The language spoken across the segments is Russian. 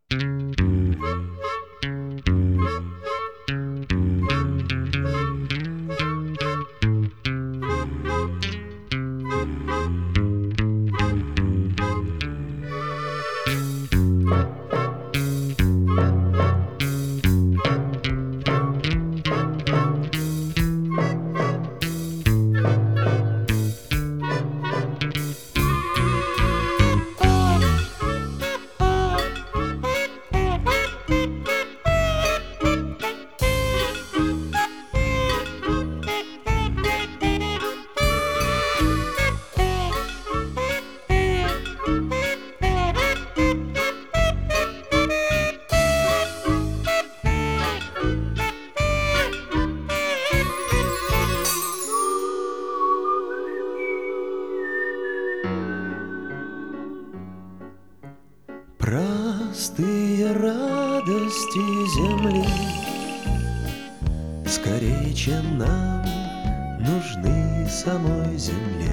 Простые радости земли скорее, чем нам, нужны самой земле.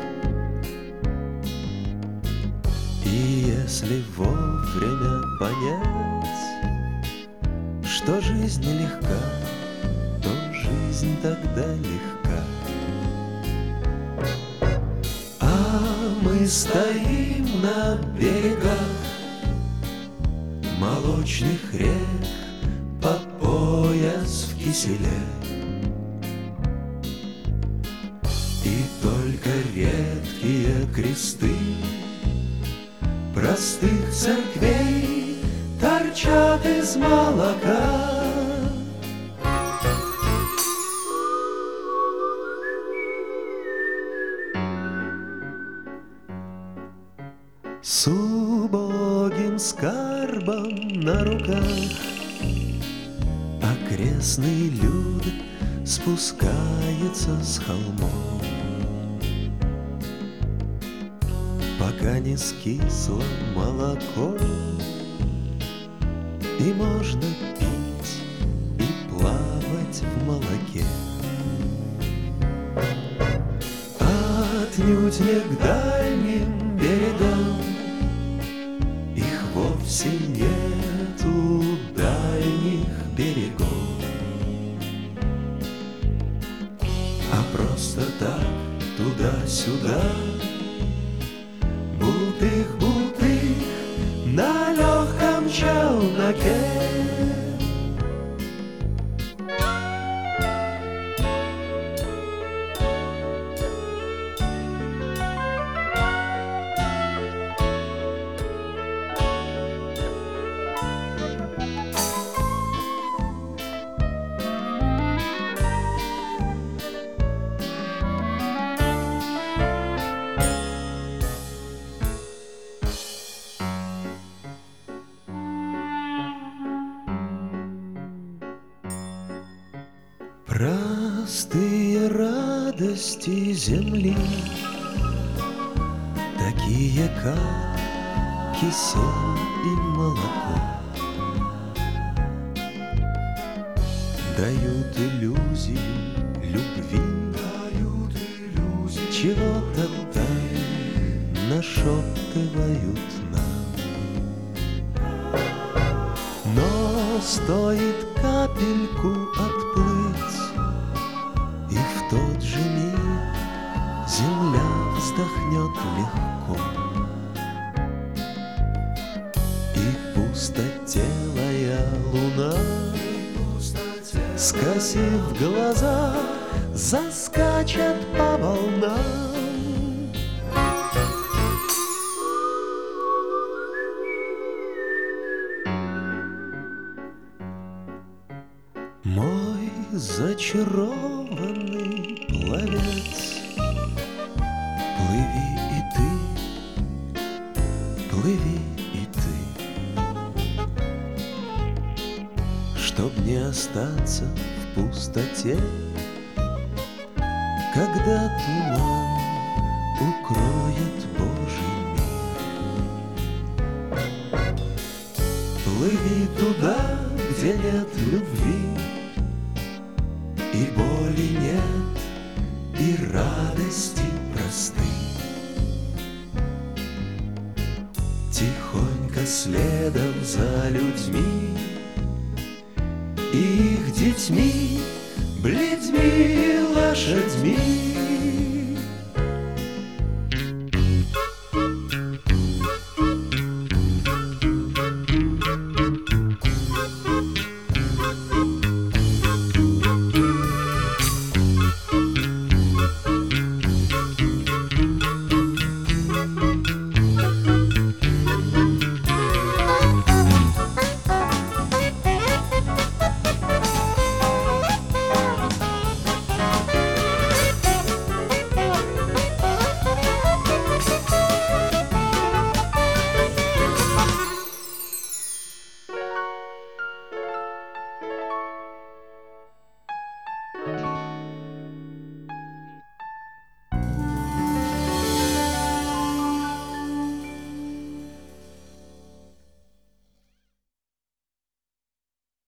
И если вовремя понять, что жизнь нелегка, то жизнь тогда легка. А мы стоим на берегах молочных рек по пояс в киселе. И только редкие кресты простых церквей торчат из молока. С убогим скарбом на руках окрестный люд спускается с холмов, пока не скисло молоко, и можно пить и плавать в молоке. Отнюдь не к дальним берегам, их вовсе нету дальних берегов, а просто так туда-сюда, бултых-бултых на легком челноке. Простые радости земли, такие как кисель и молоко, дают иллюзию любви, чего-то там нашептывают нам. Но стоит капельку отплыть, и в тот же миг земля вздохнет легко, и пустотелая луна, скосив глаза, заскачет по волнам. Мой зачарованный пловец, плыви и ты, плыви и ты, чтоб не остаться в пустоте, когда туман укроет Божий мир. Плыви туда, где нет любви, и боли нет, и радости просты. Тихонько света следом за людьми, их детьми, бледьми, лошадьми.